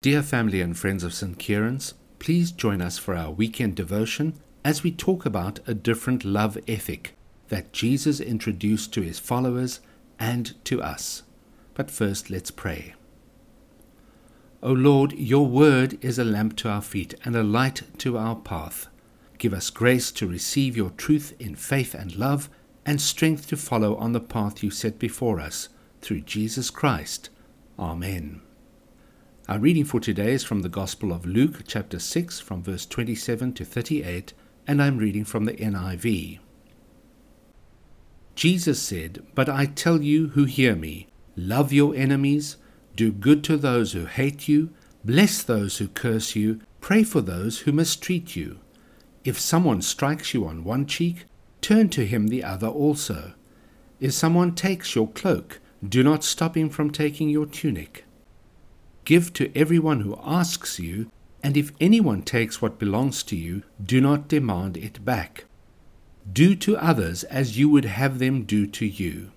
Dear family and friends of St. Kieran's, please join us for our weekend devotion as we talk about a different love ethic that Jesus introduced to his followers and to us. But first, let's pray. O Lord, your word is a lamp to our feet and a light to our path. Give us grace to receive your truth in faith and love, and strength to follow on the path you set before us, through Jesus Christ. Amen. Our reading for today is from the Gospel of Luke, chapter 6, from verse 27 to 38, and I'm reading from the NIV. Jesus said, "But I tell you who hear me, love your enemies, do good to those who hate you, bless those who curse you, pray for those who mistreat you. If someone strikes you on one cheek, turn to him the other also. If someone takes your cloak, do not stop him from taking your tunic. Give to everyone who asks you, and if anyone takes what belongs to you, do not demand it back. Do to others as you would have them do to you.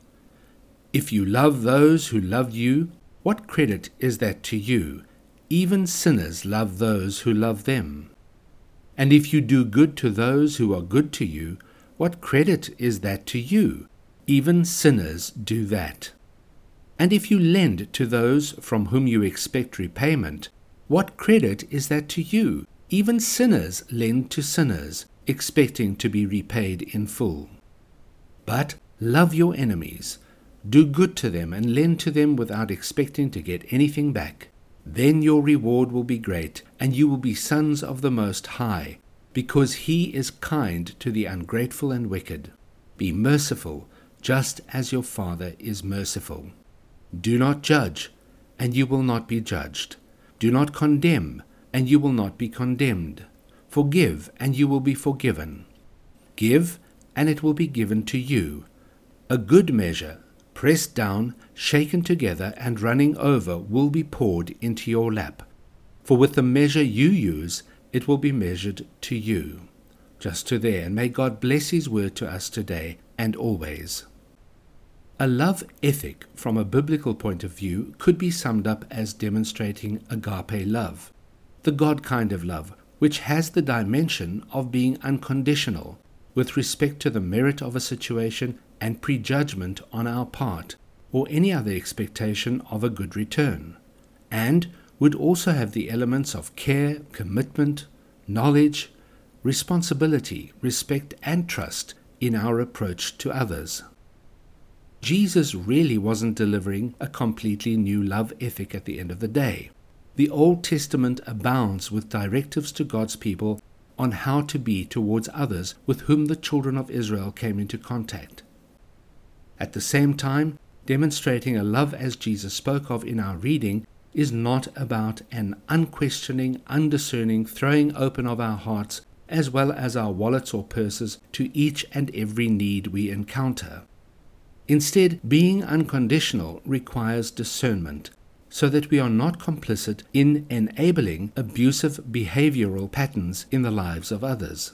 If you love those who love you, what credit is that to you? Even sinners love those who love them. And if you do good to those who are good to you, what credit is that to you? Even sinners do that. And if you lend to those from whom you expect repayment, what credit is that to you? Even sinners lend to sinners, expecting to be repaid in full. But love your enemies. Do good to them and lend to them without expecting to get anything back. Then your reward will be great, and you will be sons of the Most High, because he is kind to the ungrateful and wicked. Be merciful, just as your Father is merciful. Do not judge, and you will not be judged. Do not condemn, and you will not be condemned. Forgive, and you will be forgiven. Give, and it will be given to you. A good measure, pressed down, shaken together, and running over, will be poured into your lap. For with the measure you use, it will be measured to you." Just to there, and may God bless his word to us today and always. A love ethic from a biblical point of view could be summed up as demonstrating agape love, the God kind of love, which has the dimension of being unconditional with respect to the merit of a situation and prejudgment on our part, or any other expectation of a good return, and would also have the elements of care, commitment, knowledge, responsibility, respect, and trust in our approach to others. Jesus really wasn't delivering a completely new love ethic at the end of the day. The Old Testament abounds with directives to God's people on how to be towards others with whom the children of Israel came into contact. At the same time, demonstrating a love as Jesus spoke of in our reading is not about an unquestioning, undiscerning throwing open of our hearts as well as our wallets or purses to each and every need we encounter. Instead, being unconditional requires discernment, so that we are not complicit in enabling abusive behavioral patterns in the lives of others.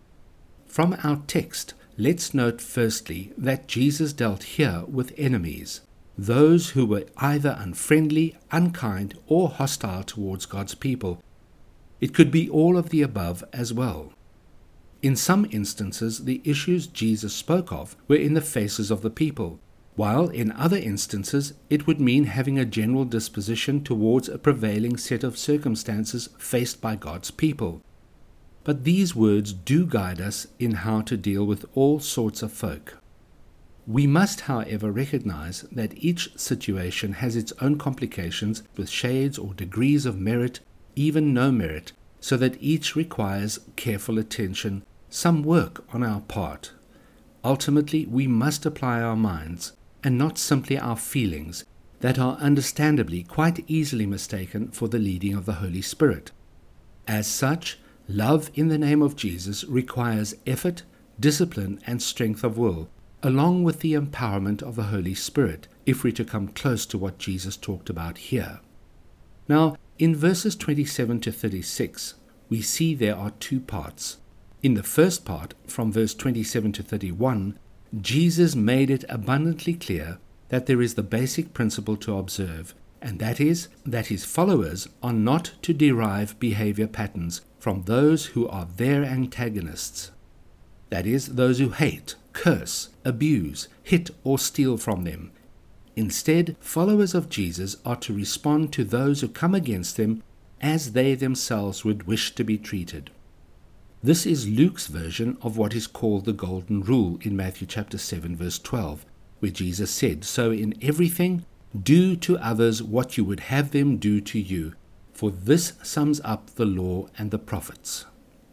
From our text, let's note firstly that Jesus dealt here with enemies, those who were either unfriendly, unkind, or hostile towards God's people. It could be all of the above as well. In some instances, the issues Jesus spoke of were in the faces of the people, while in other instances it would mean having a general disposition towards a prevailing set of circumstances faced by God's people. But these words do guide us in how to deal with all sorts of folk. We must, however, recognize that each situation has its own complications with shades or degrees of merit, even no merit, so that each requires careful attention, some work on our part. Ultimately, we must apply our minds, and not simply our feelings, that are understandably quite easily mistaken for the leading of the Holy Spirit. As such, love in the name of Jesus requires effort, discipline, and strength of will, along with the empowerment of the Holy Spirit, if we're to come close to what Jesus talked about here. Now, in verses 27 to 36, we see there are two parts. In the first part, from verse 27 to 31, Jesus made it abundantly clear that there is the basic principle to observe, and that is that his followers are not to derive behavior patterns from those who are their antagonists. That is, those who hate, curse, abuse, hit or steal from them. Instead, followers of Jesus are to respond to those who come against them as they themselves would wish to be treated. This is Luke's version of what is called the Golden Rule in Matthew chapter 7 verse 12, where Jesus said, "So in everything, do to others what you would have them do to you, for this sums up the law and the prophets."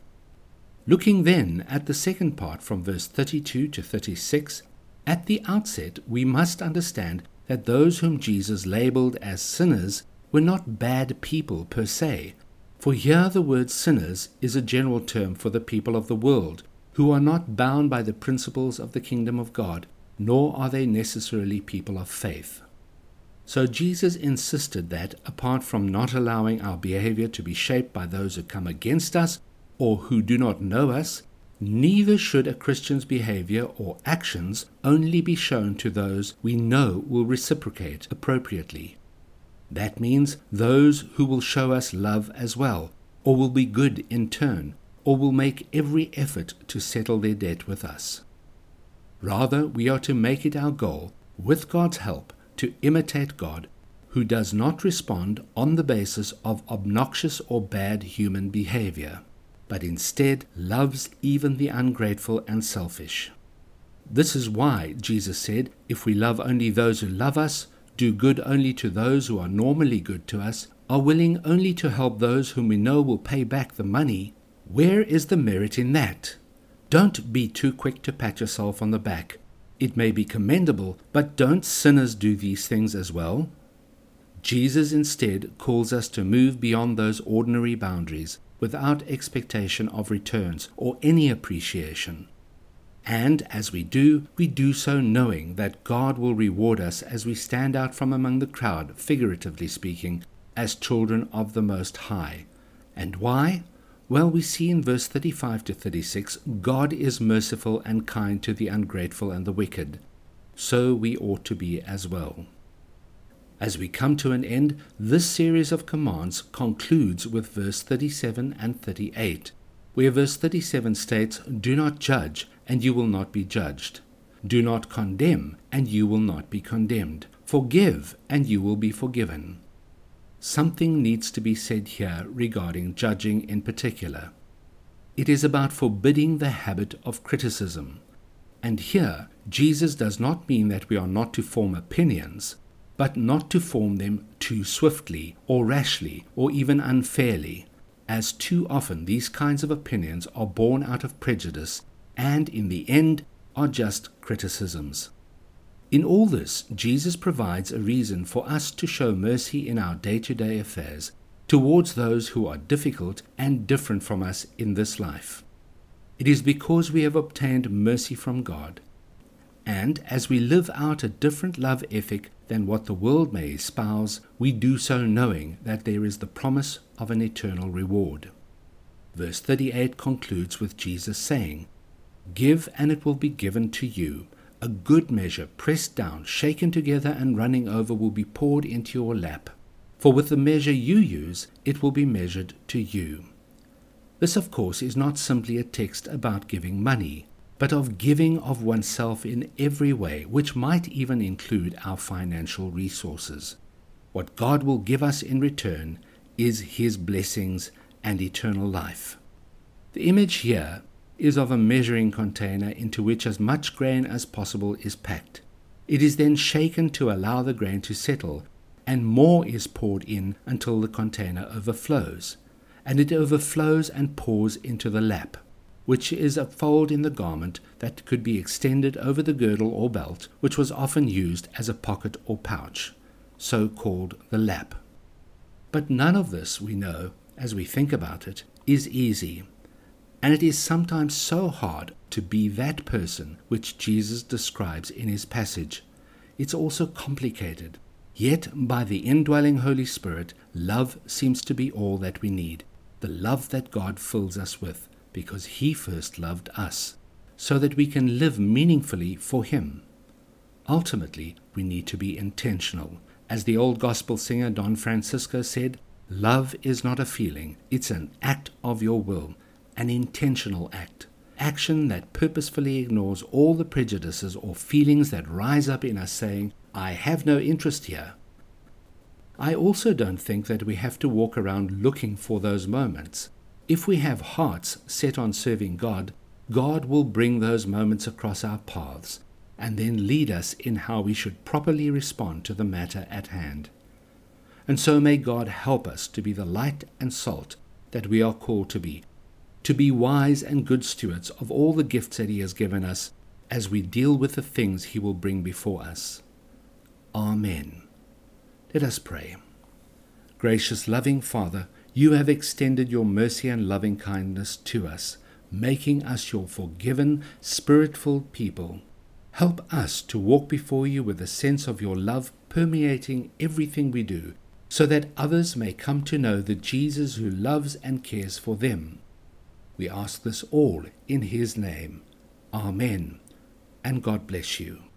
Looking then at the second part from verse 32 to 36, at the outset we must understand that those whom Jesus labeled as sinners were not bad people per se, for here the word sinners is a general term for the people of the world, who are not bound by the principles of the kingdom of God, nor are they necessarily people of faith. So Jesus insisted that, apart from not allowing our behavior to be shaped by those who come against us or who do not know us, neither should a Christian's behavior or actions only be shown to those we know will reciprocate appropriately. That means those who will show us love as well, or will be good in turn, or will make every effort to settle their debt with us. Rather, we are to make it our goal, with God's help, to imitate God, who does not respond on the basis of obnoxious or bad human behavior, but instead loves even the ungrateful and selfish. This is why Jesus said, if we love only those who love us, do good only to those who are normally good to us, are willing only to help those whom we know will pay back the money, where is the merit in that? Don't be too quick to pat yourself on the back. It may be commendable, but don't sinners do these things as well? Jesus instead calls us to move beyond those ordinary boundaries without expectation of returns or any appreciation. And as we do so knowing that God will reward us as we stand out from among the crowd, figuratively speaking, as children of the Most High. And why? Well, we see in verse 35 to 36, God is merciful and kind to the ungrateful and the wicked. So we ought to be as well. As we come to an end, this series of commands concludes with verse 37 and 38, where verse 37 states, "Do not judge, and you will not be judged. Do not condemn, and you will not be condemned. Forgive, and you will be forgiven." Something needs to be said here regarding judging in particular. It is about forbidding the habit of criticism. And here, Jesus does not mean that we are not to form opinions, but not to form them too swiftly or rashly or even unfairly, as too often these kinds of opinions are born out of prejudice and in the end are just criticisms. In all this, Jesus provides a reason for us to show mercy in our day-to-day affairs towards those who are difficult and different from us in this life. It is because we have obtained mercy from God. And as we live out a different love ethic than what the world may espouse, we do so knowing that there is the promise of an eternal reward. Verse 38 concludes with Jesus saying, "Give, and it will be given to you. A good measure, pressed down, shaken together, and running over will be poured into your lap. For with the measure you use, it will be measured to you." This, of course, is not simply a text about giving money, but of giving of oneself in every way, which might even include our financial resources. What God will give us in return is His blessings and eternal life. The image here is of a measuring container into which as much grain as possible is packed. It is then shaken to allow the grain to settle, and more is poured in until the container overflows, and it overflows and pours into the lap, which is a fold in the garment that could be extended over the girdle or belt, which was often used as a pocket or pouch, so called the lap. But none of this, we know, as we think about it, is easy. And it is sometimes so hard to be that person which Jesus describes in his passage. It's also complicated. Yet, by the indwelling Holy Spirit, love seems to be all that we need, the love that God fills us with, because He first loved us, so that we can live meaningfully for Him. Ultimately, we need to be intentional, As the old gospel singer Don Francisco said, love is not a feeling, it's an act of your will, an intentional act. Action that purposefully ignores all the prejudices or feelings that rise up in us saying, I have no interest here. I also don't think that we have to walk around looking for those moments. If we have hearts set on serving God, God will bring those moments across our paths and then lead us in how we should properly respond to the matter at hand. And so may God help us to be the light and salt that we are called to be wise and good stewards of all the gifts that He has given us as we deal with the things He will bring before us. Amen. Let us pray. Gracious, loving Father, You have extended Your mercy and loving kindness to us, making us Your forgiven, Spirit-filled people. Help us to walk before You with a sense of Your love permeating everything we do, so that others may come to know the Jesus who loves and cares for them. We ask this all in His name. Amen. And God bless you.